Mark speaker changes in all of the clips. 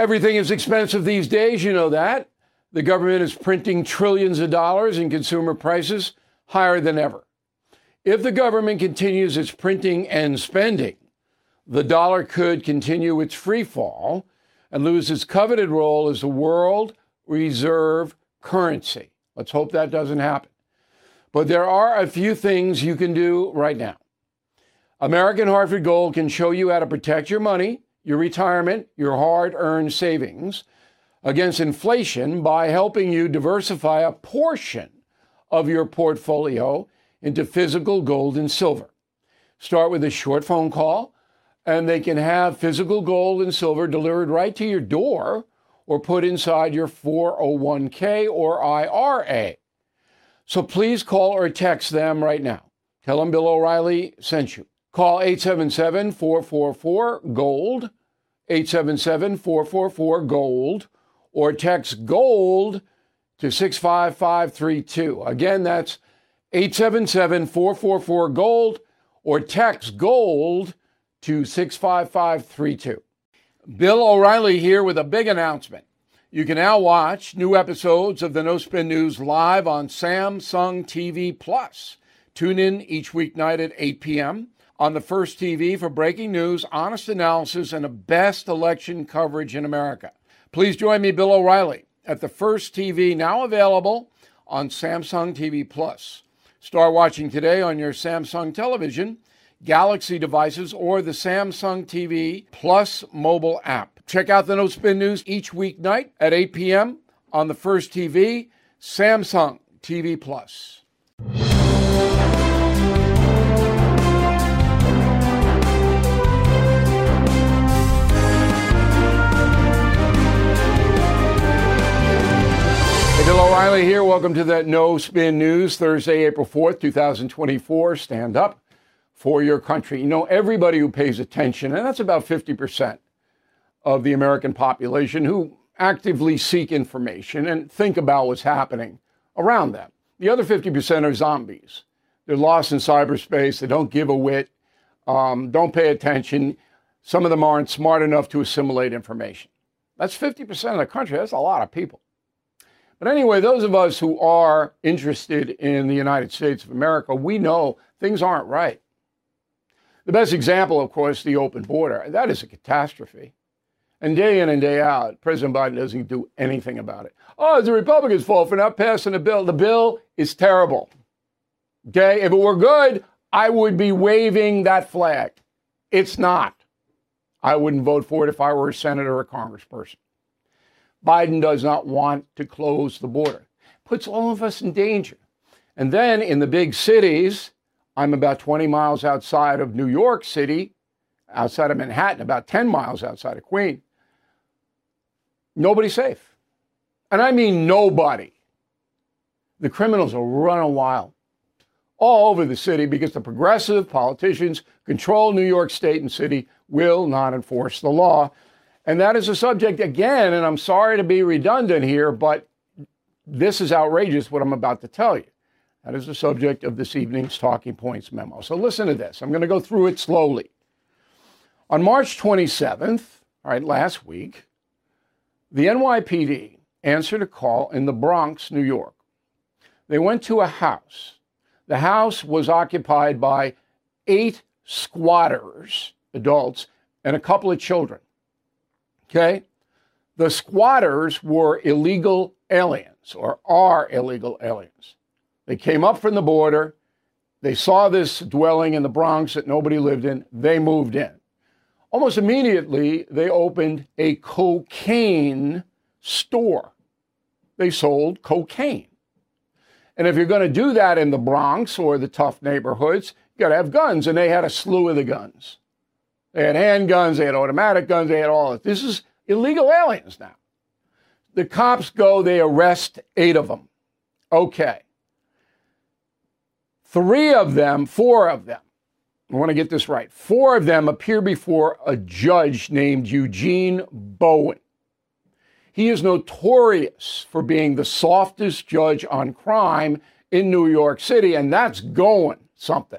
Speaker 1: Everything is expensive these days, you know that. The government is printing trillions of dollars and consumer prices higher than ever. If the government continues its printing and spending, the dollar could continue its free fall and lose its coveted role as the world reserve currency. Let's hope that doesn't happen. But there are a few things you can do right now. American Hartford Gold can show you how to protect your money, your retirement, your hard-earned savings against inflation by helping you diversify a portion of your portfolio into physical gold and silver. Start with a short phone call, and they can have physical gold and silver delivered right to your door or put inside your 401k or IRA. So please call or text them right now. Tell them Bill O'Reilly sent you. Call 877-444-GOLD, 877-444-GOLD, or text GOLD to 65532. Again, that's 877-444-GOLD, or text GOLD to 65532. Bill O'Reilly here with a big announcement. You can now watch new episodes of the No Spin News live on Samsung TV Plus. Tune in each weeknight at 8 p.m. on the First TV for breaking news, honest analysis, and the best election coverage in America. Please join me, Bill O'Reilly, at the First TV, now available on Samsung TV Plus. Start watching today on your Samsung television, Galaxy devices, or the Samsung TV Plus mobile app. Check out the No Spin News each weeknight at 8 p.m. on the First TV, Samsung TV Plus. Bill O'Reilly here. Welcome to that No Spin News, Thursday, April 4th, 2024. Stand up for your country. You know, everybody who pays attention, and that's about 50% of the American population, who actively seek information and think about what's happening around them. The other 50% are zombies. They're lost in cyberspace. They don't give a whit, don't pay attention. Some of them aren't smart enough to assimilate information. That's 50% of the country. That's a lot of people. But anyway, those of us who are interested in the United States of America, we know things aren't right. The best example, of course, the open border. That is a catastrophe. And day in and day out, President Biden doesn't do anything about it. Oh, it's the Republicans' fault for not passing the bill. The bill is terrible. Okay? If it were good, I would be waving that flag. It's not. I wouldn't vote for it if I were a senator or a congressperson. Biden does not want to close the border. Puts all of us in danger. And then in the big cities, I'm about 20 miles outside of New York City, outside of Manhattan, about 10 miles outside of Queens. Nobody's safe. And I mean nobody. The criminals are running wild all over the city because the progressive politicians control New York State and city, will not enforce the law. And that is a subject, again, and I'm sorry to be redundant here, but this is outrageous what I'm about to tell you. That is the subject of this evening's Talking Points memo. So listen to this. I'm going to go through it slowly. On March 27th, last week, the NYPD answered a call in the Bronx, New York. They went to a house. The house was occupied by 8 squatters, adults, and a couple of children. Okay? The squatters were illegal aliens, or are illegal aliens. They came up from the border. They saw this dwelling in the Bronx that nobody lived in. They moved in. Almost immediately, they opened a cocaine store. They sold cocaine. And if you're going to do that in the Bronx or the tough neighborhoods, you got to have guns. And they had a slew of the guns. They had handguns, they had automatic guns, they had all of it. This is illegal aliens now. The cops go, they arrest 8 of them. Okay. 4 of them, I want to get this right. 4 of them appear before a judge named Eugene Bowen. He is notorious for being the softest judge on crime in New York City, and that's going something.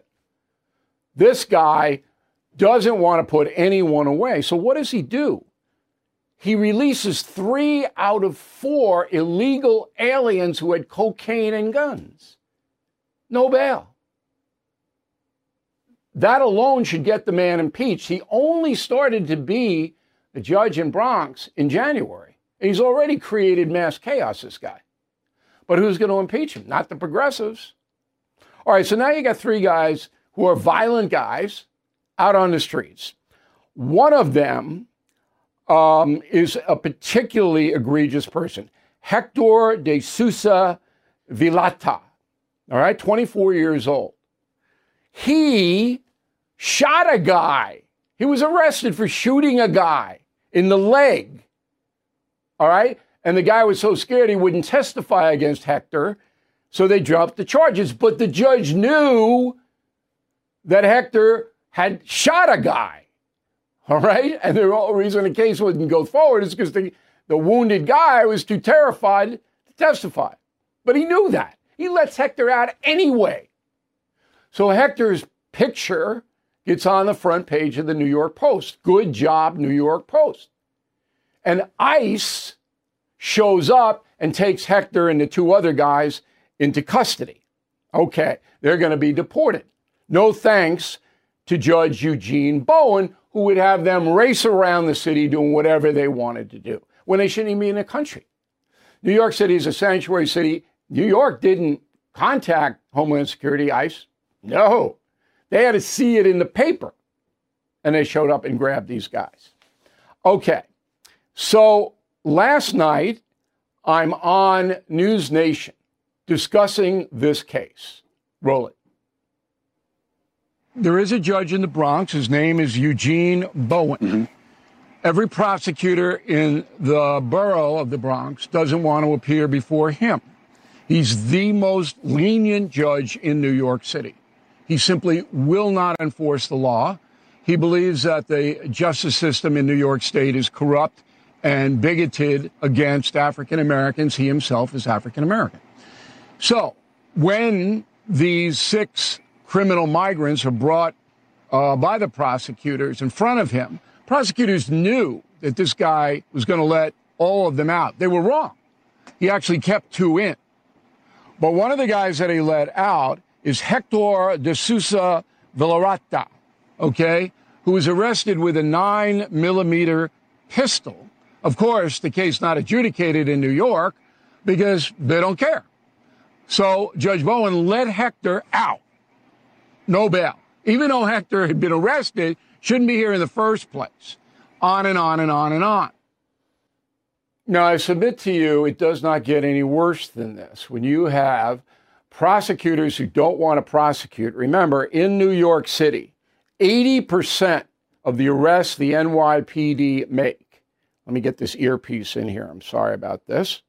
Speaker 1: This guy doesn't want to put anyone away. So what does he do? he releases 3 out of 4 illegal aliens who had cocaine and guns. No bail. That alone should get the man impeached. He only started to be the judge in Bronx in January. And he's already created mass chaos, this guy. But who's going to impeach him? Not the progressives. All right, so now you got 3 guys who are violent guys out on the streets. One of them is a particularly egregious person, Hector de Sousa Vilata, all right, 24 years old. He shot a guy. He was arrested for shooting a guy in the leg, all right? And the guy was so scared he wouldn't testify against Hector, so they dropped the charges. But the judge knew that Hector had shot a guy, all right? And the reason the case wouldn't go forward is because the wounded guy was too terrified to testify. But he knew that. He lets Hector out anyway. So Hector's picture gets on the front page of the New York Post. Good job, New York Post. And ICE shows up and takes Hector and the 2 other guys into custody. Okay, they're going to be deported. No thanks to Judge Eugene Bowen, who would have them race around the city doing whatever they wanted to do when they shouldn't even be in the country. New York City is a sanctuary city. New York didn't contact Homeland Security, ICE. No, they had to see it in the paper. And they showed up and grabbed these guys. Okay, so last night, I'm on News Nation discussing this case. Roll it. There is a judge in the Bronx. His name is Eugene Bowen. Mm-hmm. Every prosecutor in the borough of the Bronx doesn't want to appear before him. He's the most lenient judge in New York City. He simply will not enforce the law. He believes that the justice system in New York State is corrupt and bigoted against African Americans. He himself is African American. So when these 6 criminal migrants are brought by the prosecutors in front of him, prosecutors knew that this guy was going to let all of them out. They were wrong. He actually kept 2 in. But one of the guys that he let out is Hector de Sousa Villarata, okay, who was arrested with a 9mm pistol. Of course, the case not adjudicated in New York because they don't care. So Judge Bowen let Hector out. No bail. Even though Hector had been arrested, shouldn't be here in the first place. On and on and on and on. Now, I submit to you, it does not get any worse than this. When you have prosecutors who don't want to prosecute, remember, in New York City, 80% of the arrests the NYPD make, let me get this earpiece in here, I'm sorry about this,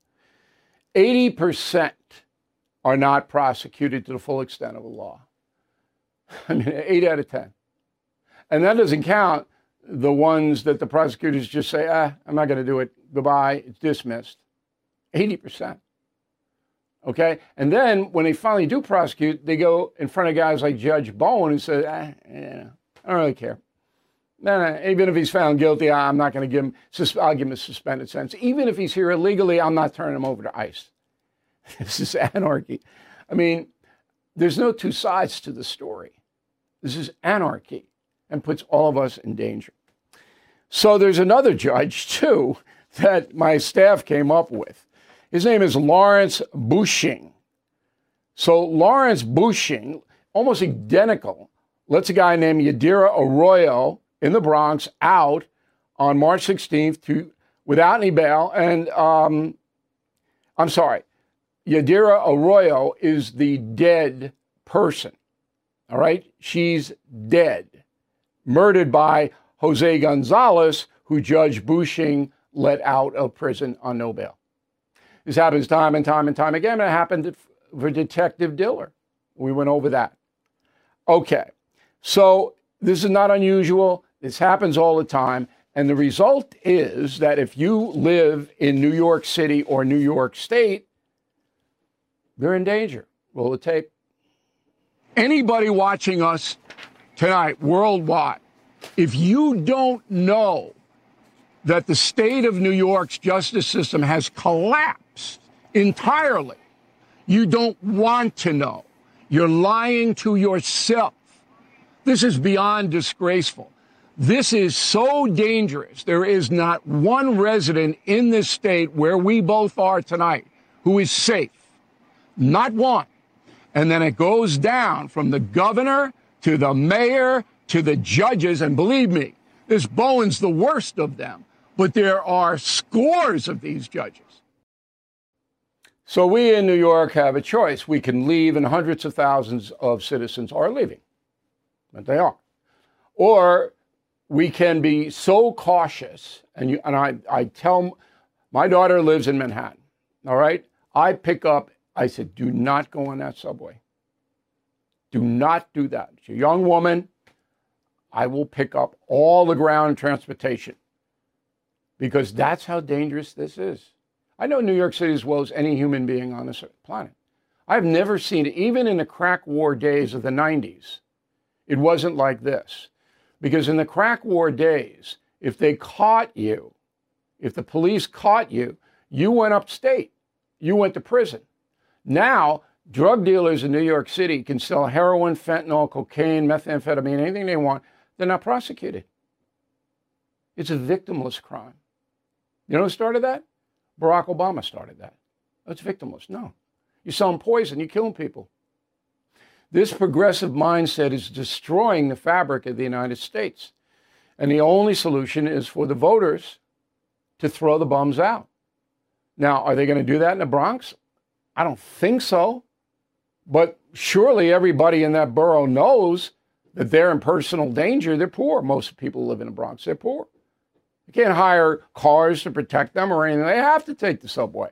Speaker 1: 80% are not prosecuted to the full extent of the law. I mean, 8 out of 10. And that doesn't count the ones that the prosecutors just say, I'm not going to do it. Goodbye. It's dismissed. 80%. Okay? And then when they finally do prosecute, they go in front of guys like Judge Bowen and say, I don't really care. No, even if he's found guilty, I'm not going to give him, I'll give him a suspended sentence. Even if he's here illegally, I'm not turning him over to ICE. This is anarchy. I mean, there's no 2 sides to the story. This is anarchy and puts all of us in danger. So there's another judge, too, that my staff came up with. His name is Lawrence Bushing. So Lawrence Bushing, almost identical, lets a guy named Yadira Arroyo in the Bronx out on March 16th without any bail. And I'm sorry, Yadira Arroyo is the dead person. All right? She's dead. Murdered by Jose Gonzalez, who Judge Bushing let out of prison on no bail. This happens time and time and time again. It happened for Detective Diller. We went over that. Okay. So this is not unusual. This happens all the time. And the result is that if you live in New York City or New York State, they're in danger. Roll the tape. Anybody watching us tonight worldwide, if you don't know that the state of New York's justice system has collapsed entirely. You don't want to know. You're lying to yourself. This is beyond disgraceful. This is so dangerous. There is not one resident in this state where we both are tonight who is safe. Not one. And then it goes down from the governor to the mayor to the judges. And believe me, this Bowen's the worst of them. But there are scores of these judges. So we in New York have a choice. We can leave, and hundreds of thousands of citizens are leaving. But they are. Or we can be so cautious, and I tell, my daughter lives in Manhattan, all right? I said, do not go on that subway. Do not do that. She's a young woman. I will pick up all the ground transportation because that's how dangerous this is. I know New York City as well as any human being on this planet. I've never seen it, even in the crack war days of the 90s. It wasn't like this. Because in the crack war days, if they caught you, if the police caught you, you went upstate. You went to prison. Now, drug dealers in New York City can sell heroin, fentanyl, cocaine, methamphetamine, anything they want. They're not prosecuted. It's a victimless crime. You know who started that? Barack Obama started that. That's victimless. No. You're selling poison. You're killing people. This progressive mindset is destroying the fabric of the United States. And the only solution is for the voters to throw the bums out. Now, are they going to do that in the Bronx? I don't think so. But surely everybody in that borough knows that they're in personal danger. They're poor. Most people who live in the Bronx, they're poor. You can't hire cars to protect them or anything. They have to take the subway.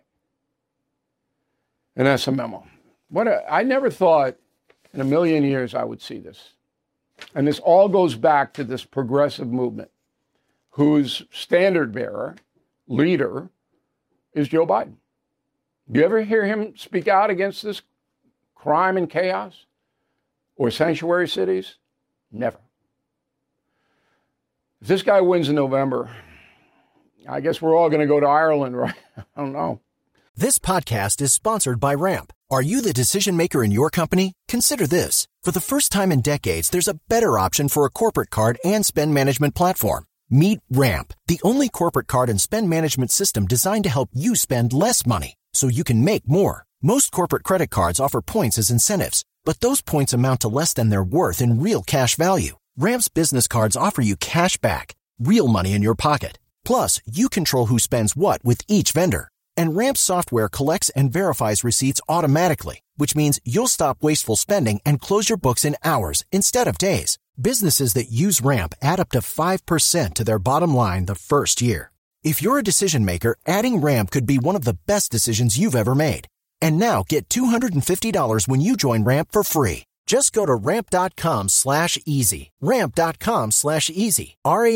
Speaker 1: And that's a memo. I never thought in a million years I would see this. And this all goes back to this progressive movement whose standard bearer, leader, is Joe Biden. Do you ever hear him speak out against this crime and chaos or sanctuary cities? Never. If this guy wins in November, I guess we're all going to go to Ireland, right? I don't know.
Speaker 2: This podcast is sponsored by Ramp. Are you the decision maker in your company? Consider this. For the first time in decades, there's a better option for a corporate card and spend management platform. Meet Ramp, the only corporate card and spend management system designed to help you spend less money so you can make more. Most corporate credit cards offer points as incentives, but those points amount to less than their worth in real cash value. Ramp's business cards offer you cash back, real money in your pocket. Plus, you control who spends what with each vendor. And Ramp software collects and verifies receipts automatically, which means you'll stop wasteful spending and close your books in hours instead of days. Businesses that use Ramp add up to 5% to their bottom line the first year. If you're a decision maker, adding Ramp could be one of the best decisions you've ever made. And now get $250 when you join Ramp for free. Just go to ramp.com/easy. Ramp.com/easy.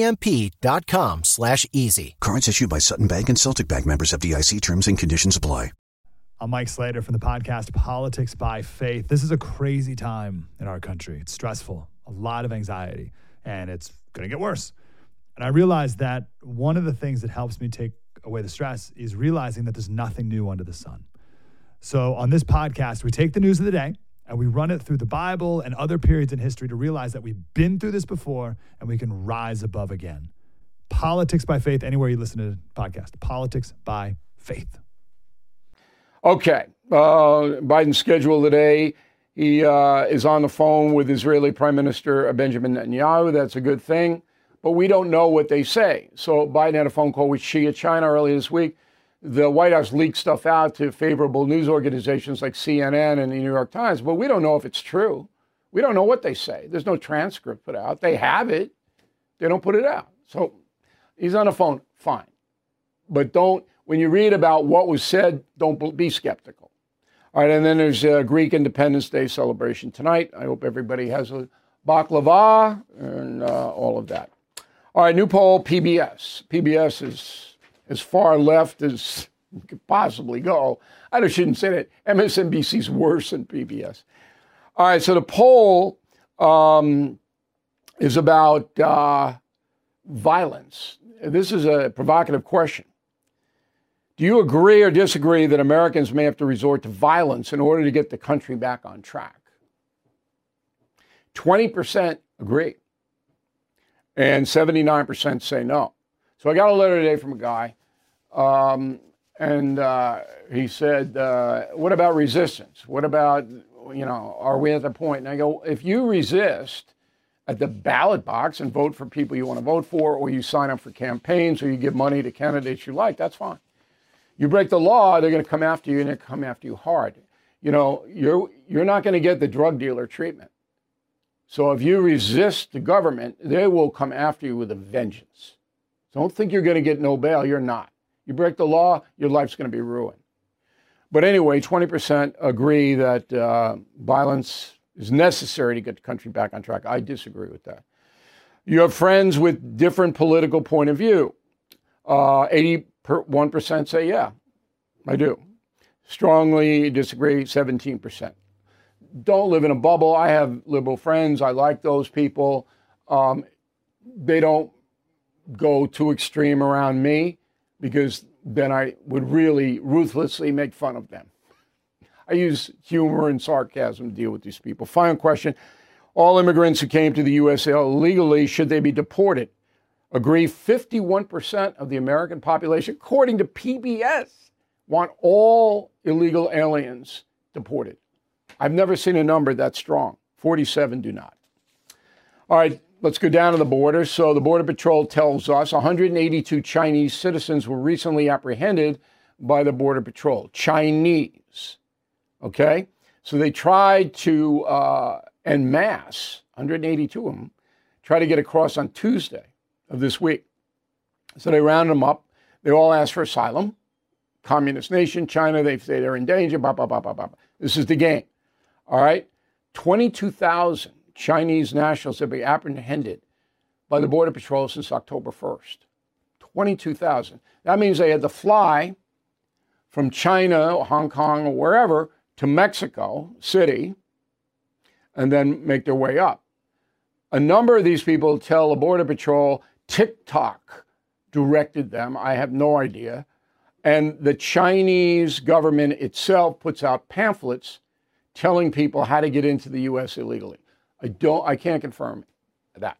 Speaker 2: RAMP.com/easy.
Speaker 3: Cards issued by Sutton Bank and Celtic Bank, members of FDIC. Terms and conditions apply.
Speaker 4: I'm Mike Slater from the podcast Politics by Faith. This is a crazy time in our country. It's stressful, a lot of anxiety, and it's going to get worse. And I realized that one of the things that helps me take away the stress is realizing that there's nothing new under the sun. So on this podcast, we take the news of the day and we run it through the Bible and other periods in history to realize that we've been through this before and we can rise above again. Politics by Faith, anywhere you listen to the podcast. Politics by Faith.
Speaker 1: Okay. Biden's schedule today. He is on the phone with Israeli Prime Minister Benjamin Netanyahu. That's a good thing. But we don't know what they say. So Biden had a phone call with Xi at China earlier this week. The White House leaked stuff out to favorable news organizations like CNN and the New York Times, but we don't know if it's true. We don't know what they say. There's no transcript put out. They have it. They don't put it out. So he's on the phone, fine. But when you read about what was said, don't be skeptical. All right, and then there's a Greek Independence Day celebration tonight. I hope everybody has a baklava and all of that. All right, new poll, PBS. PBS is as far left as we could possibly go. I shouldn't say that. MSNBC's worse than PBS. All right, so the poll is about violence this is a provocative question. Do you agree or disagree that Americans may have to resort to violence in order to get the country back on track? 20% agree, and 79% say no. So I got a letter today from a guy, and he said, what about resistance? What about, are we at the point? And I go, if you resist at the ballot box and vote for people you want to vote for, or you sign up for campaigns, or you give money to candidates you like, that's fine. You break the law, they're going to come after you, and they're going to come after you hard. You're not going to get the drug dealer treatment. So if you resist the government, they will come after you with a vengeance. Don't think you're going to get no bail. You're not. You break the law, your life's going to be ruined. But anyway, 20% agree that violence is necessary to get the country back on track. I disagree with that. You have friends with different political point of view. 81% say, yeah, I do. Strongly disagree, 17%. Don't live in a bubble. I have liberal friends. I like those people. They don't go too extreme around me because then I would really ruthlessly make fun of them. I use humor and sarcasm to deal with these people. Final question. All immigrants who came to the U.S. illegally, should they be deported? Agree, 51% of the American population, according to PBS, want all illegal aliens deported. I've never seen a number that strong. 47 do not. All right, let's go down to the border. So the Border Patrol tells us 182 Chinese citizens were recently apprehended by the Border Patrol. Chinese. Okay? So they tried to, en masse, 182 of them, try to get across on Tuesday of this week. So they rounded them up. They all asked for asylum. Communist nation, China, they say they're in danger, blah, blah, blah, blah, blah. This is the game. All right? 22,000 Chinese nationals have been apprehended by the Border Patrol since October 1st. 22,000. That means they had to fly from China or Hong Kong or wherever to Mexico City and then make their way up. A number of these people tell the Border Patrol TikTok directed them. I have no idea. And the Chinese government itself puts out pamphlets telling people how to get into the U.S. illegally. I can't confirm that.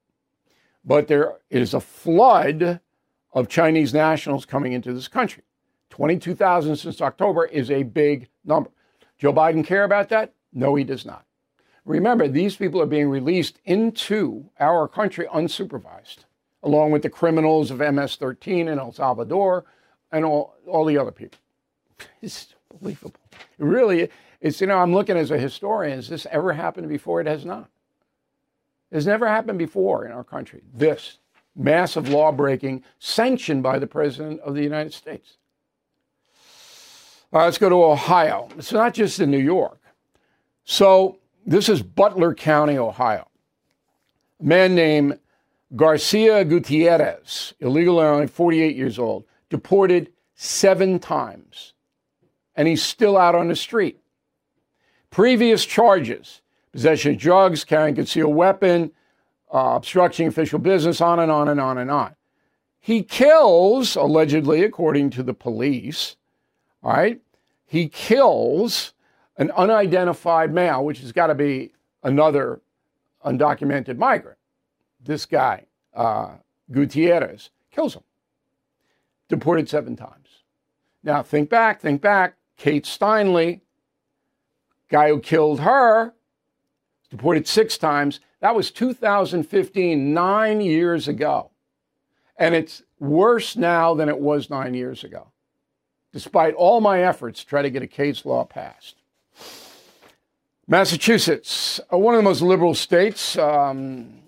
Speaker 1: But there is a flood of Chinese nationals coming into this country. 22,000 since October is a big number. Joe Biden care about that? No, he does not. Remember, these people are being released into our country unsupervised, along with the criminals of MS-13 in El Salvador and all the other people. It's unbelievable. It really, I'm looking as a historian. Has this ever happened before? It has not. It's never happened before in our country. This massive law breaking sanctioned by the President of the United States. All right, let's go to Ohio. It's not just in New York. So this is Butler County, Ohio. A man named Garcia Gutierrez, illegal alien, 48 years old, deported 7 times. And he's still out on the street. Previous charges: possession of drugs, carrying concealed weapon, obstructing official business, on and on and on and on. He kills, allegedly, according to the police, all right, he kills an unidentified male, which has got to be another undocumented migrant. This guy, Gutierrez, kills him. Deported 7 times. Now, think back. Kate Steinle, guy who killed her, deported 6 times. That was 2015, 9 years ago. And it's worse now than it was 9 years ago, despite all my efforts to try to get a case law passed. Massachusetts, one of the most liberal states, second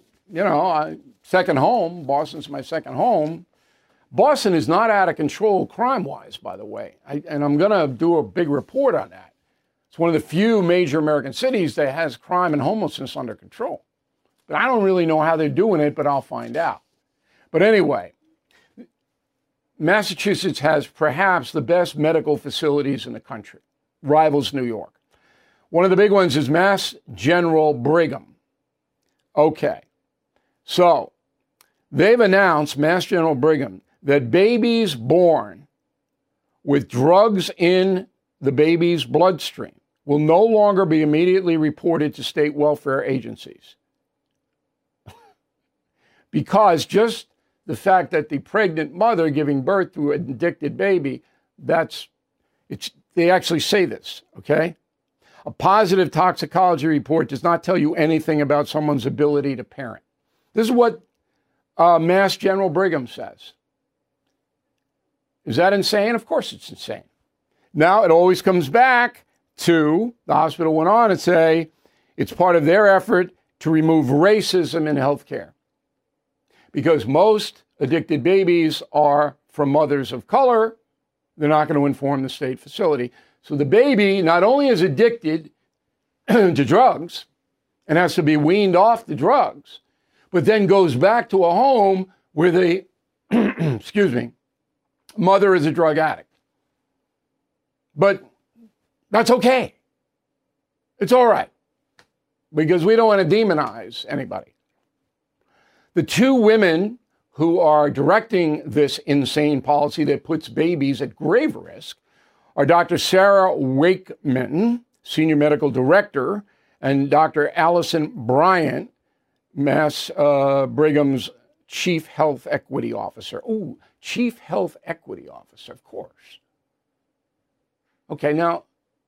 Speaker 1: home. Boston's my second home. Boston is not out of control crime-wise, by the way. And I'm going to do a big report on that. It's one of the few major American cities that has crime and homelessness under control. But I don't really know how they're doing it, but I'll find out. But anyway, Massachusetts has perhaps the best medical facilities in the country. Rivals New York. One of the big ones is Mass General Brigham. Okay. So They've announced, Mass General Brigham, that babies born with drugs in the baby's bloodstream will no longer be immediately reported to state welfare agencies. Because just the fact that the pregnant mother giving birth to an addicted baby, they actually say this, okay? A positive toxicology report does not tell you anything about someone's ability to parent. This is what Mass General Brigham says. Is that insane? Of course it's insane. Now, it always comes back to, the hospital went on and say, it's part of their effort to remove racism in healthcare. Because most addicted babies are from mothers of color, they're not going to inform the state facility. So the baby not only is addicted to drugs and has to be weaned off the drugs, but then goes back to a home where the, mother is a drug addict. But that's okay. It's all right. Because we don't want to demonize anybody. The two women who are directing this insane policy that puts babies at grave risk are Dr. Sarah Wakeman, Senior Medical Director, and Dr. Allison Bryant, Mass Brigham's Chief Health Equity Officer. Ooh, Chief Health Equity Officer, of course. Okay, now,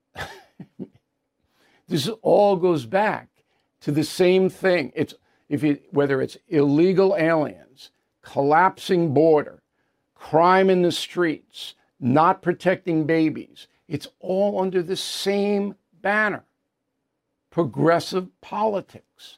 Speaker 1: this all goes back to the same thing. Whether it's illegal aliens, collapsing border, crime in the streets, not protecting babies, it's all under the same banner. Progressive politics.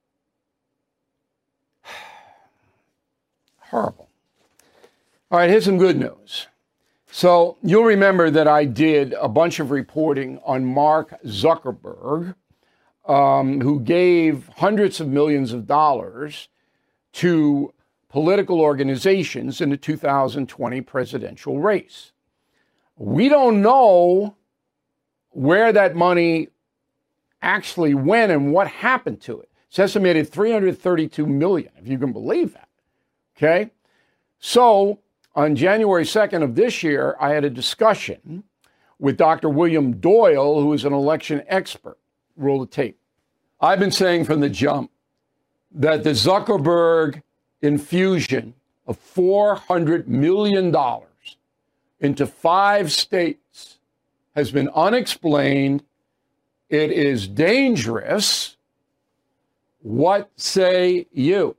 Speaker 1: Horrible. All right, here's some good news. So you'll remember that I did a bunch of reporting on Mark Zuckerberg, who gave hundreds of millions of dollars to political organizations in the 2020 presidential race. We don't know where that money actually went and what happened to it. It's estimated $332 million, if you can believe that. Okay? So on January 2nd of this year, I had a discussion with Dr. William Doyle, who is an election expert. Roll the tape. I've been saying from the jump that the Zuckerberg infusion of $400 million into 5 states has been unexplained. It is dangerous. What say you?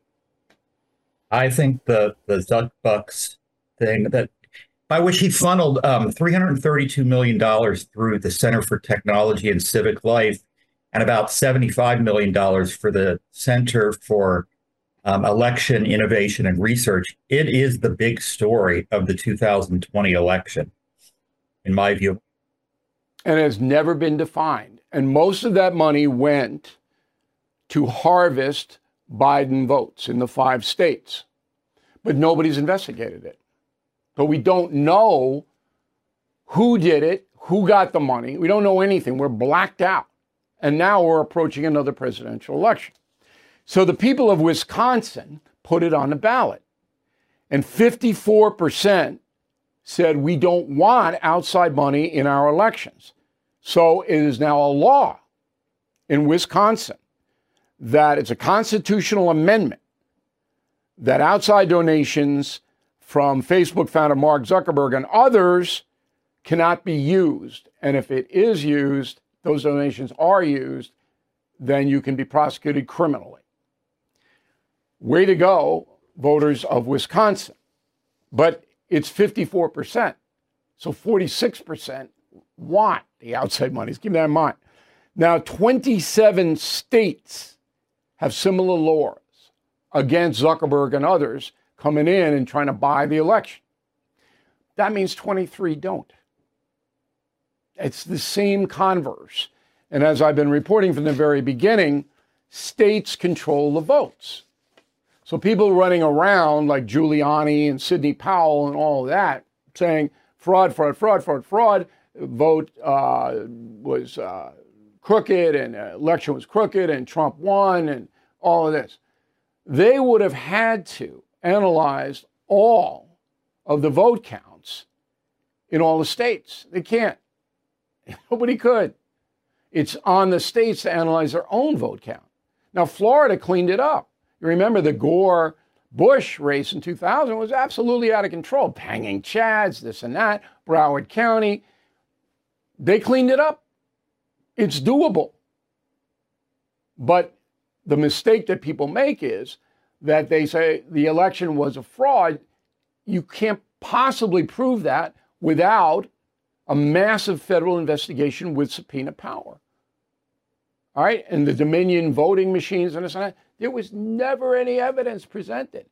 Speaker 5: I think the Zuck Bucks thing that by which he funneled $332 million through the Center for Technology and Civic Life and about $75 million for the Center for Election Innovation and Research. It is the big story of the 2020 election, in my view.
Speaker 1: And it has never been defined. And most of that money went to harvest Biden votes in the 5 states. But nobody's investigated it. But we don't know who did it, who got the money. We don't know anything. We're blacked out. And now we're approaching another presidential election. So the people of Wisconsin put it on the ballot. And 54% said we don't want outside money in our elections. So it is now a law in Wisconsin that it's a constitutional amendment that outside donations from Facebook founder Mark Zuckerberg and others cannot be used. And if it is used, those donations are used, then you can be prosecuted criminally. Way to go, voters of Wisconsin. But it's 54%. So 46% want the outside monies. Keep that in mind. Now, 27 states have similar laws against Zuckerberg and others coming in and trying to buy the election. That means 23 don't. It's the same converse. And as I've been reporting from the very beginning, states control the votes. So people running around like Giuliani and Sidney Powell and all of that saying fraud, fraud, fraud, fraud, fraud, vote was crooked and election was crooked and Trump won and all of this. They would have had to analyzed all of the vote counts in all the states. They can't. Nobody could. It's on the states to analyze their own vote count. Now, Florida cleaned it up. You remember the Gore-Bush race in 2000 was absolutely out of control. Hanging chads, this and that, Broward County. They cleaned it up. It's doable. But the mistake that people make is that they say the election was a fraud. You can't possibly prove that without a massive federal investigation with subpoena power. All right? And the Dominion voting machines and this and that, there was never any evidence presented.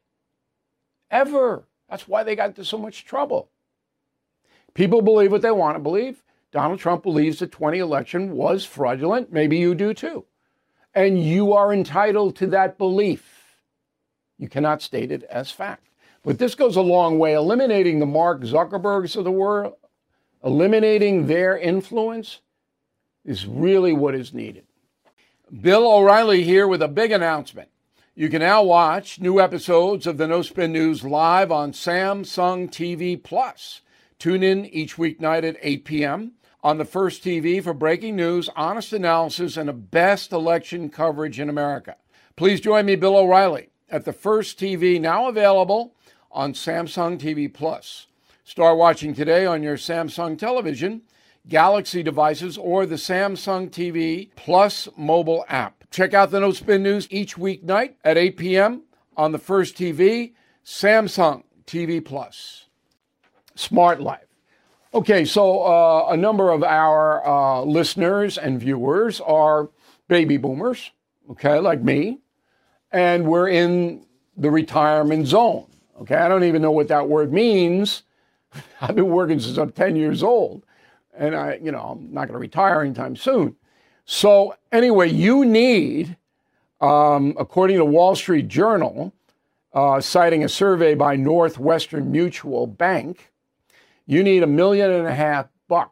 Speaker 1: Ever. That's why they got into so much trouble. People believe what they want to believe. Donald Trump believes the 2020 election was fraudulent. Maybe you do too. And you are entitled to that belief. You cannot state it as fact. But this goes a long way. Eliminating the Mark Zuckerbergs of the world, eliminating their influence is really what is needed. Bill O'Reilly here with a big announcement. You can now watch new episodes of the No Spin News live on Samsung TV Plus. Tune in each weeknight at 8 p.m. on the First TV for breaking news, honest analysis, and the best election coverage in America. Please join me, Bill O'Reilly, at the First TV, now available on Samsung TV Plus. Start watching today on your Samsung television, Galaxy devices, or the Samsung TV Plus mobile app. Check out the No Spin News each weeknight at 8 p.m. on the First TV, Samsung TV Plus. Smart Life. Okay, so a number of our listeners and viewers are baby boomers, okay, like me, and we're in the retirement zone, okay? I don't even know what that word means. I've been working since I'm 10 years old, and I'm not going to retire anytime soon. So anyway, you need, according to Wall Street Journal, citing a survey by Northwestern Mutual Bank, you need $1.5 million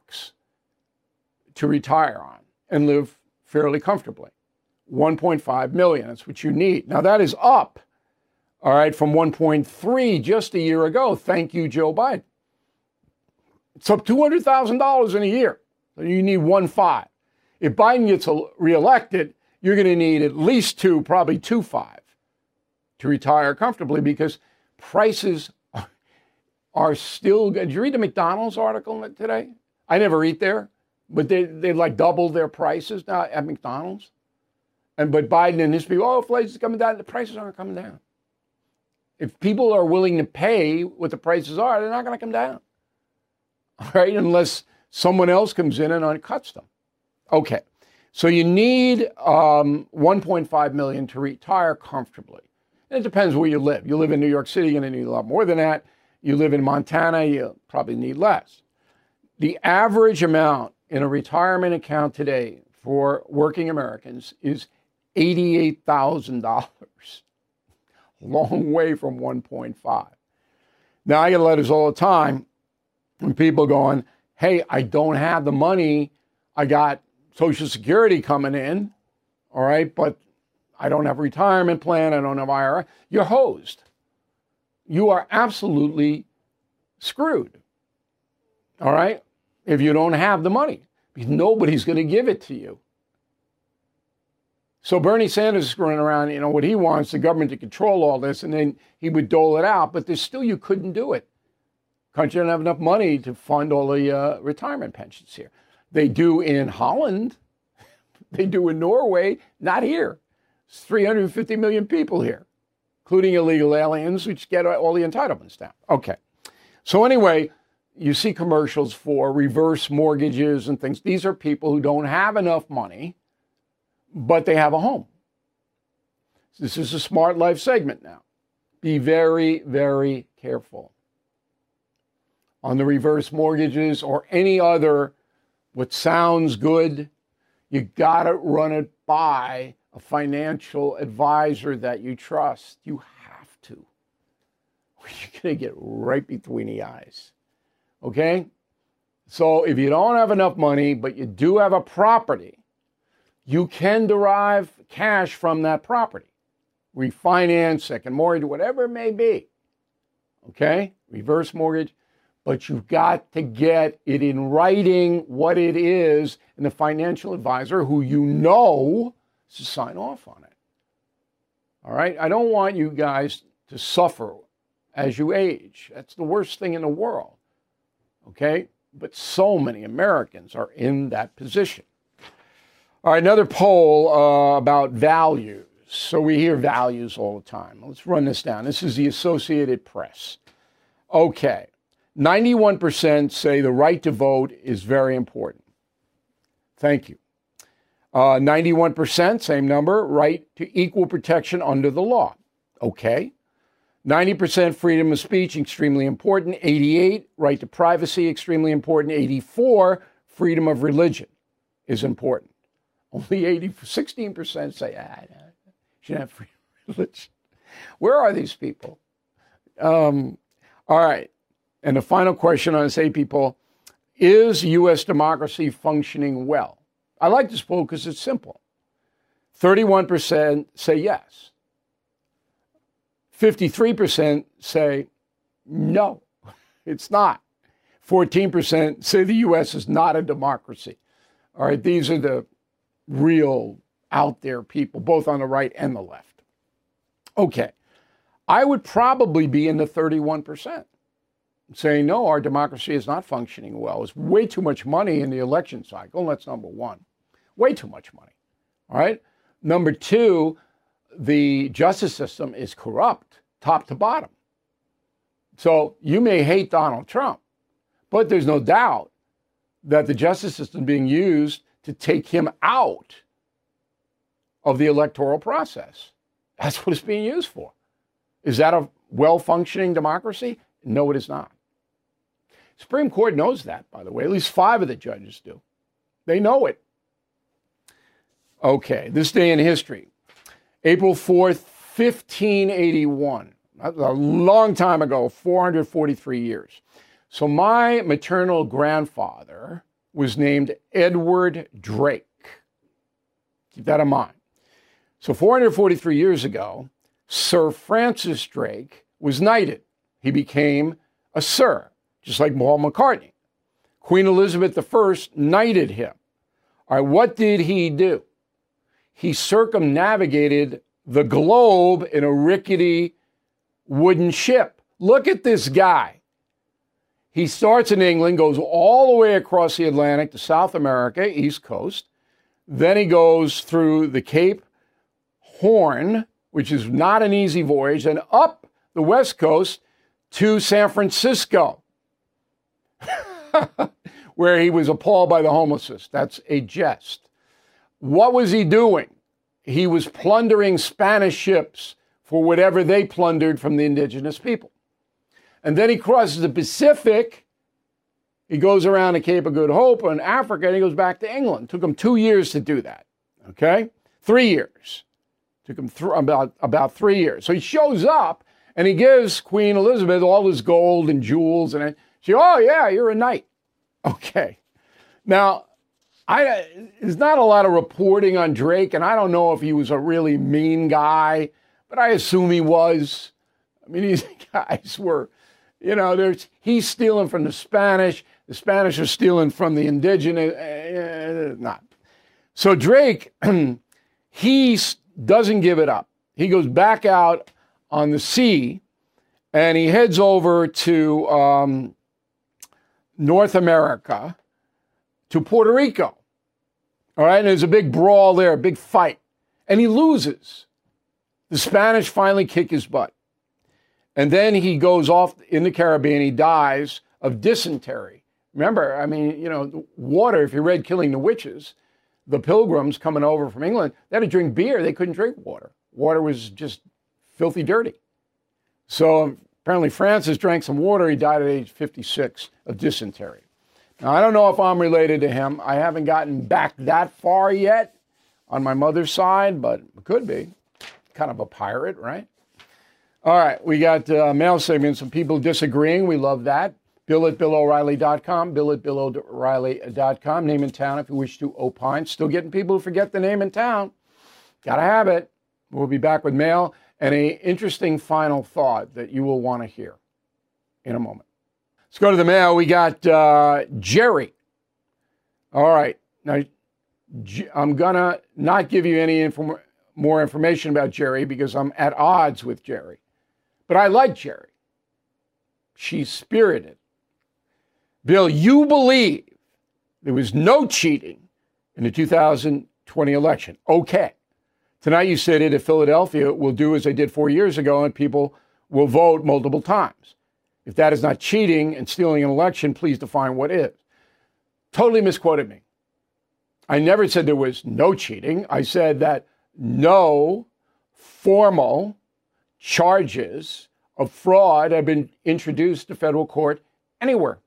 Speaker 1: to retire on and live fairly comfortably. 1.5 million, that's what you need. Now that is up, all right, from 1.3 just a year ago. Thank you, Joe Biden. It's up $200,000 in a year. So you need 1.5. If Biden gets reelected, you're going to need at least probably 2.5 to retire comfortably because prices are still good. Did you read the McDonald's article today? I never eat there, but they like doubled their prices now at McDonald's. But Biden and his people, inflation's coming down. The prices aren't coming down. If people are willing to pay what the prices are, they're not going to come down. All right, unless someone else comes in and undercuts them. Okay, so you need 1.5 million to retire comfortably. And it depends where you live. You live in New York City, you're going to need a lot more than that. You live in Montana, you probably need less. The average amount in a retirement account today for working Americans is $88,000. Long way from 1.5. Now, I get letters all the time from people going, hey, I don't have the money. I got Social Security coming in, all right, but I don't have a retirement plan. I don't have IRA. You're hosed. You are absolutely screwed, all right, if you don't have the money, because nobody's going to give it to you. So Bernie Sanders is screwing around, what he wants, the government to control all this, and then he would dole it out, but there's still, you couldn't do it. Country doesn't have enough money to fund all the retirement pensions here. They do in Holland, they do in Norway, not here. There's 350 million people here, including illegal aliens, which get all the entitlements down. Okay. So anyway, you see commercials for reverse mortgages and things. These are people who don't have enough money, but they have a home. This is a Smart Life segment now. Be very, very careful on the reverse mortgages or any other what sounds good. You got to run it by a financial advisor that you trust. You have to. You're going to get right between the eyes. Okay? So if you don't have enough money, but you do have a property, you can derive cash from that property. refinance, second mortgage, whatever it may be. Okay? Reverse mortgage. But you've got to get it in writing what it is, and the financial advisor who you know to sign off on it. All right? I don't want you guys to suffer as you age. That's the worst thing in the world. Okay? But so many Americans are in that position. All right, another poll about values. So we hear values all the time. Let's run this down. This is the Associated Press. Okay. 91% say the right to vote is very important. Thank you. 91%, same number, right to equal protection under the law. Okay. 90% freedom of speech, extremely important. 88, right to privacy, extremely important. 84, freedom of religion is important. Only 16% say, no, shouldn't have freedom of religion. Where are these people? All right. And the final question on this, people, is U.S. democracy functioning well? I like this poll because it's simple. 31% say yes. 53% say no, it's not. 14% say the U.S. is not a democracy. All right, these are the real out there people, both on the right and the left. Okay, I would probably be in the 31%. Saying, no, our democracy is not functioning well. It's way too much money in the election cycle. That's number one. Way too much money. All right. Number two, the justice system is corrupt, top to bottom. So you may hate Donald Trump, but there's no doubt that the justice system is being used to take him out of the electoral process. That's what it's being used for. Is that a well-functioning democracy? No, it is not. Supreme Court knows that, by the way. At least 5 of the judges do. They know it. Okay, this day in history. April 4th, 1581. That's a long time ago, 443 years. So my maternal grandfather was named Edward Drake. Keep that in mind. So 443 years ago, Sir Francis Drake was knighted. He became a Sir, just like Paul McCartney. Queen Elizabeth I knighted him. All right, what did he do? He circumnavigated the globe in a rickety wooden ship. Look at this guy. He starts in England, goes all the way across the Atlantic to South America, East Coast. Then he goes through the Cape Horn, which is not an easy voyage, and up the West Coast to San Francisco, where he was appalled by the homelessness. That's a jest. What was he doing? He was plundering Spanish ships for whatever they plundered from the indigenous people. And then he crosses the Pacific. He goes around the Cape of Good Hope in Africa, and he goes back to England. It took him 2 years to do that, okay? 3 years. Took him about 3 years. So he shows up, and he gives Queen Elizabeth all his gold and jewels. And she, oh, yeah, you're a knight. Okay. Now, there's not a lot of reporting on Drake, and I don't know if he was a really mean guy, but I assume he was. I mean, these guys were, he's stealing from the Spanish are stealing from the indigenous, not. So Drake, he doesn't give it up. He goes back out on the sea, and he heads over to North America, to Puerto Rico. All right, and there's a big brawl there, a big fight, and he loses. The Spanish finally kick his butt. And then he goes off in the Caribbean, he dies of dysentery. Remember, I mean, water, if you read Killing the Witches, the pilgrims coming over from England, they had to drink beer, they couldn't drink water. Water was just filthy dirty. So apparently Francis drank some water, he died at age 56 of dysentery. Now, I don't know if I'm related to him. I haven't gotten back that far yet on my mother's side, but it could be. Kind of a pirate, right? All right, we got mail segments, some people disagreeing. We love that. Bill at BillO'Reilly.com, Bill at BillO'Reilly.com. Name and town if you wish to opine. Still getting people who forget the name and town. Got to have it. We'll be back with mail and an interesting final thought that you will want to hear in a moment. Let's go to the mail. We got Jerry. All right. Now, I'm going to not give you any more information about Jerry because I'm at odds with Jerry. But I like Jerry. She's spirited. Bill, you believe there was no cheating in the 2020 election. Okay. Tonight you stated that Philadelphia will do as they did 4 years ago and people will vote multiple times. If that is not cheating and stealing an election, please define what is. Totally misquoted me. I never said there was no cheating. I said that no formal charges of fraud have been introduced to federal court anywhere.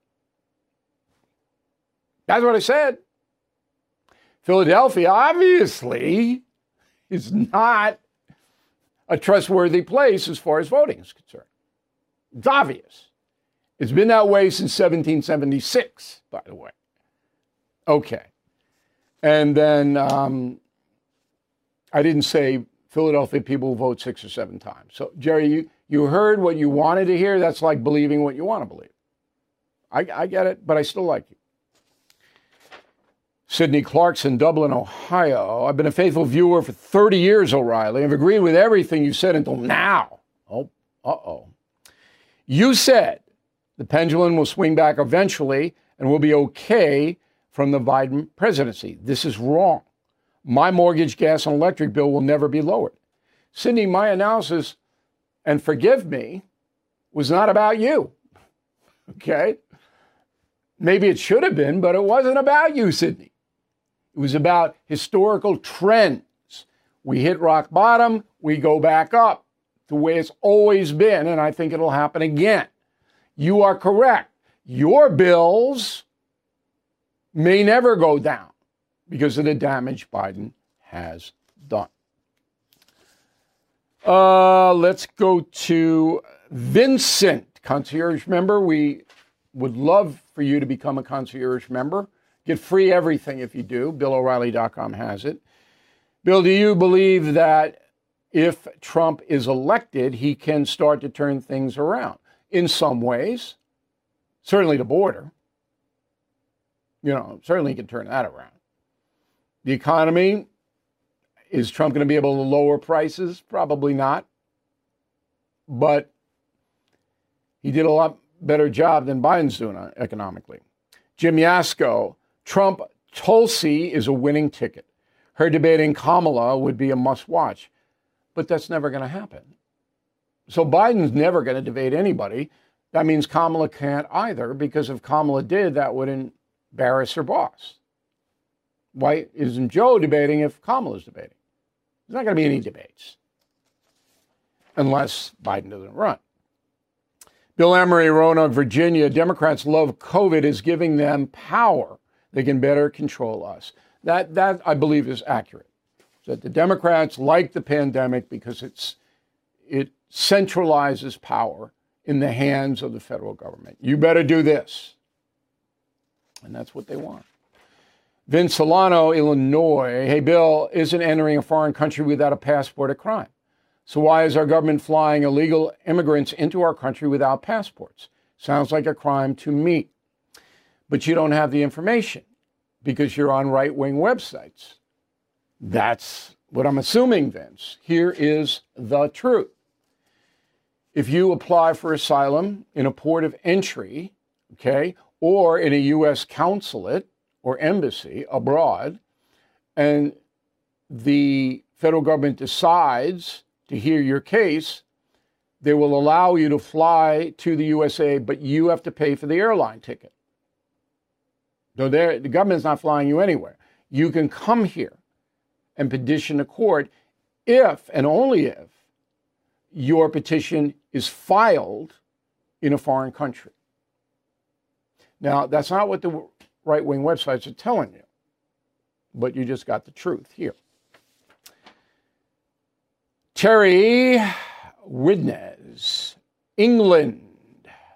Speaker 1: That's what I said. Philadelphia, obviously, is not a trustworthy place as far as voting is concerned. It's obvious. It's been that way since 1776, by the way. Okay. And then I didn't say Philadelphia people vote 6 or 7 times. So, Jerry, you heard what you wanted to hear. That's like believing what you want to believe. I get it, but I still like you. Sidney Clarkson, Dublin, Ohio. I've been a faithful viewer for 30 years, O'Reilly. I've agreed with everything you said until now. Oh, uh-oh. You said the pendulum will swing back eventually and we'll be okay from the Biden presidency. This is wrong. My mortgage, gas, and electric bill will never be lowered. Sidney, my analysis, and forgive me, was not about you. Okay? Maybe it should have been, but it wasn't about you, Sidney. It was about historical trends. We hit rock bottom, we go back up the way it's always been, and I think it'll happen again. You are correct. Your bills may never go down because of the damage Biden has done. Let's go to Vincent, concierge member. We would love for you to become a concierge member. Get free everything if you do. BillO'Reilly.com has it. Bill, do you believe that if Trump is elected, he can start to turn things around? In some ways, certainly the border. Certainly he can turn that around. The economy, is Trump going to be able to lower prices? Probably not. But he did a lot better job than Biden's doing economically. Jim Yasko, Trump Tulsi is a winning ticket. Her debating Kamala would be a must-watch. But that's never going to happen. So Biden's never going to debate anybody. That means Kamala can't either, because if Kamala did, that would embarrass her boss. Why isn't Joe debating if Kamala's debating? There's not going to be any debates unless Biden doesn't run. Bill Emery, Roanoke, Virginia. Democrats love COVID is giving them power. They can better control us. That I believe is accurate. That the Democrats like the pandemic because it centralizes power in the hands of the federal government. You better do this. And that's what they want. Vince Solano, Illinois. Hey, Bill, isn't entering a foreign country without a passport a crime? So why is our government flying illegal immigrants into our country without passports? Sounds like a crime to me. But you don't have the information because you're on right-wing websites. That's what I'm assuming, Vince. Here is the truth. If you apply for asylum in a port of entry, okay, or in a U.S. consulate or embassy abroad, and the federal government decides to hear your case, they will allow you to fly to the USA, but you have to pay for the airline ticket. So the government's not flying you anywhere. You can come here and petition the court if and only if your petition is filed in a foreign country. Now, that's not what the right-wing websites are telling you, but you just got the truth here. Terry Widnes, England.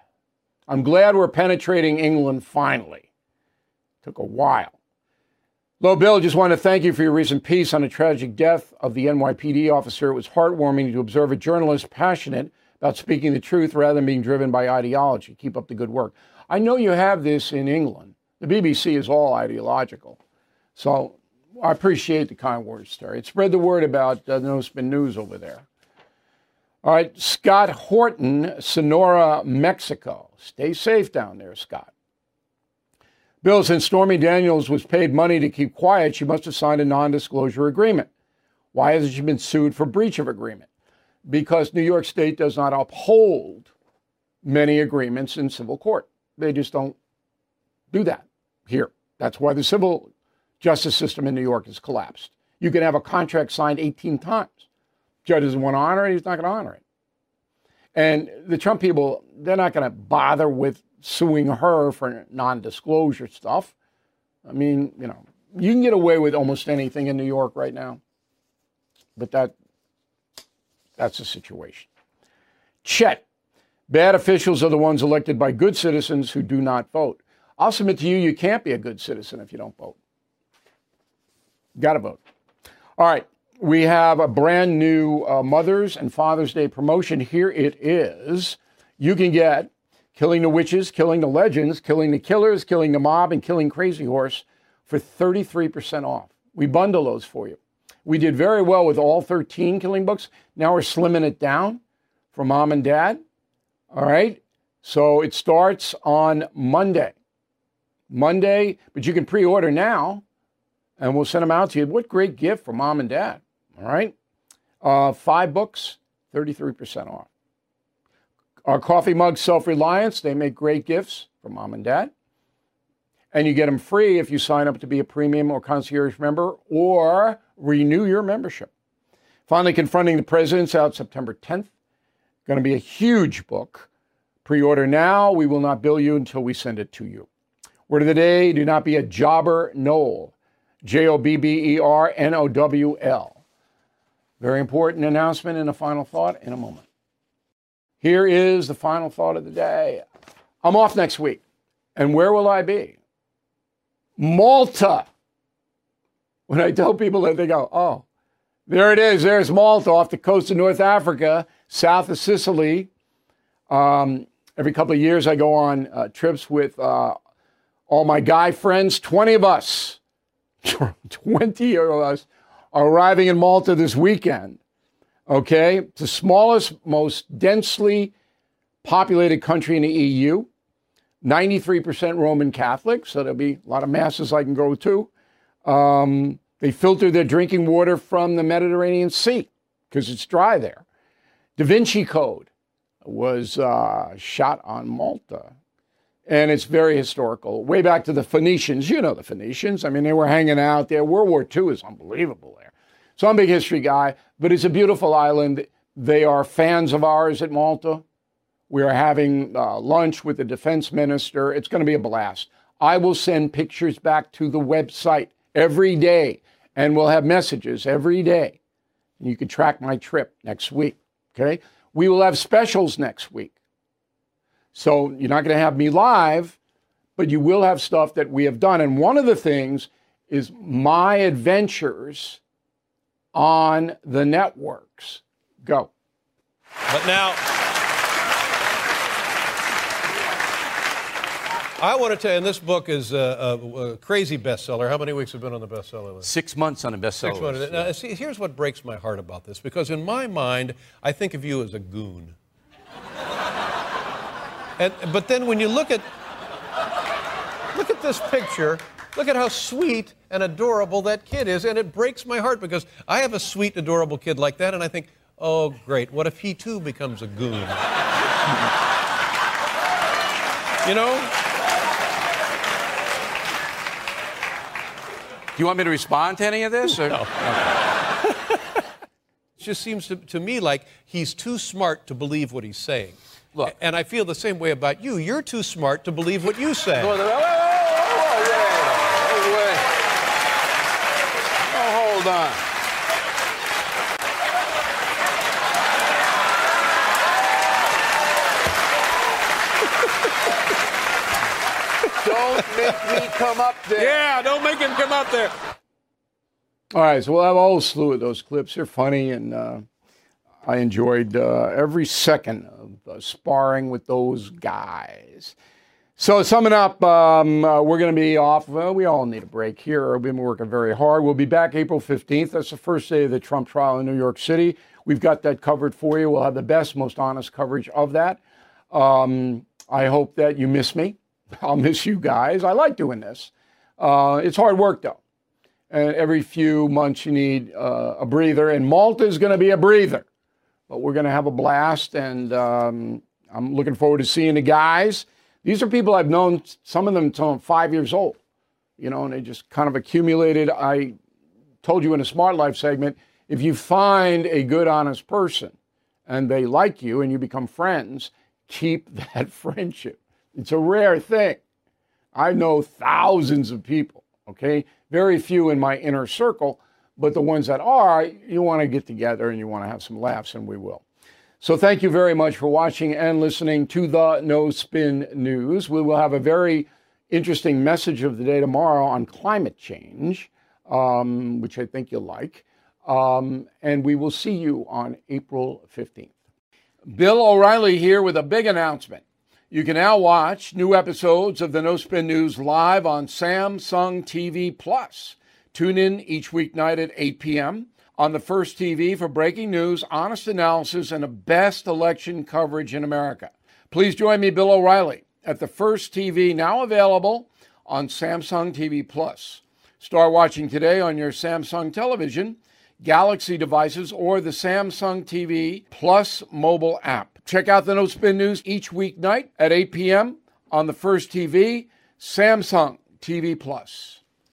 Speaker 1: I'm glad we're penetrating England finally. Took a while. Hello, Bill. Just want to thank you for your recent piece on the tragic death of the NYPD officer. It was heartwarming to observe a journalist passionate about speaking the truth rather than being driven by ideology. Keep up the good work. I know you have this in England. The BBC is all ideological. So I appreciate the kind words, Terry. It spread the word about No Spin News over there. All right, Scott Horton, Sonora, Mexico. Stay safe down there, Scott. Bill, since Stormy Daniels was paid money to keep quiet, she must have signed a non-disclosure agreement. Why hasn't she been sued for breach of agreement? Because New York State does not uphold many agreements in civil court. They just don't do that here. That's why the civil justice system in New York has collapsed. You can have a contract signed 18 times. Judge doesn't want to honor it, he's not going to honor it. And the Trump people, they're not going to bother with suing her for non-disclosure stuff. I mean, you know, you can get away with almost anything in New York right now. But that's the situation. Chet, bad officials are the ones elected by good citizens who do not vote. I'll submit to you, you can't be a good citizen if you don't vote. Got to vote. All right. We have a brand new Mother's and Father's Day promotion. Here it is. You can get Killing the Witches, Killing the Legends, Killing the Killers, Killing the Mob, and Killing Crazy Horse for 33% off. We bundle those for you. We did very well with all 13 Killing books. Now we're slimming it down for Mom and Dad. All right. So it starts on Monday, but you can pre-order now and we'll send them out to you. What great gift for Mom and Dad. All right. 5 books, 33% off. Our coffee mug, Self-Reliance, they make great gifts for Mom and Dad. And you get them free if you sign up to be a premium or concierge member or renew your membership. Finally, Confronting the Presidents out September 10th. Going to be a huge book. Pre-order now. We will not bill you until we send it to you. Word of the day, do not be a jobber Noel. JOBBERNOWL. Very important announcement and a final thought in a moment. Here is the final thought of the day. I'm off next week. And where will I be? Malta. When I tell people that, they go, oh, there it is. There's Malta off the coast of North Africa, south of Sicily. Every couple of years, I go on trips with all my guy friends, 20 of us. 20 of us are arriving in Malta this weekend. Okay, it's the smallest, most densely populated country in the EU. 93% Roman Catholic, so there'll be a lot of masses I can go to. They filter their drinking water from the Mediterranean Sea because it's dry there. Da Vinci Code was shot on Malta, and it's very historical. Way back to the Phoenicians. You know the Phoenicians. I mean, they were hanging out there. World War II is unbelievable there. So I'm a big history guy, but it's a beautiful island. They are fans of ours at Malta. We are having lunch with the defense minister. It's going to be a blast. I will send pictures back to the website every day, and we'll have messages every day. And you can track my trip next week, okay? We will have specials next week. So you're not going to have me live, but you will have stuff that we have done. And one of the things is my adventures on the networks. Go.
Speaker 6: But now, I want to tell you, and this book is a crazy bestseller. How many weeks have been on the bestseller list?
Speaker 7: 6 months on a bestseller list.
Speaker 6: Now, see, here's what breaks my heart about this, because in my mind, I think of you as a goon. But then when you look at this picture, look at how sweet and adorable that kid is, and it breaks my heart because I have a sweet, adorable kid like that, and I think, oh, great, what if he too becomes a goon? You know?
Speaker 7: Do you want me to respond to any of this? Or?
Speaker 6: No. It just seems to me like he's too smart to believe what he's saying.
Speaker 7: Look.
Speaker 6: And I feel the same way about you. You're too smart to believe what you say.
Speaker 7: Wait. Oh, hold on. Don't make me come up there.
Speaker 6: Yeah, don't make him come up there.
Speaker 1: All right, so we'll have a whole slew of those clips. They're funny, and I enjoyed every second of sparring with those guys. So summing up, we're going to be off. Well, we all need a break here. We've been working very hard. We'll be back April 15th. That's the first day of the Trump trial in New York City. We've got that covered for you. We'll have the best, most honest coverage of that. I hope that you miss me. I'll miss you guys. I like doing this. It's hard work, though. And every few months you need a breather. And Malta is going to be a breather. But we're going to have a blast. And I'm looking forward to seeing the guys. These are people I've known, some of them until I'm 5 years old. You know, and they just kind of accumulated. I told you in a Smart Life segment, if you find a good, honest person and they like you and you become friends, keep that friendship. It's a rare thing. I know thousands of people, okay? Very few in my inner circle, but the ones that are, you want to get together and you want to have some laughs, and we will. So thank you very much for watching and listening to the No Spin News. We will have a very interesting message of the day tomorrow on climate change, which I think you'll like. And we will see you on April 15th. Bill O'Reilly here with a big announcement. You can now watch new episodes of the No Spin News live on Samsung TV Plus. Tune in each weeknight at 8 p.m. on the First TV for breaking news, honest analysis, and the best election coverage in America. Please join me, Bill O'Reilly, at the First TV, now available on Samsung TV Plus. Start watching today on your Samsung television, Galaxy devices, or the Samsung TV Plus mobile app. Check out the No Spin News each weeknight at 8 p.m. on the First TV, Samsung TV Plus.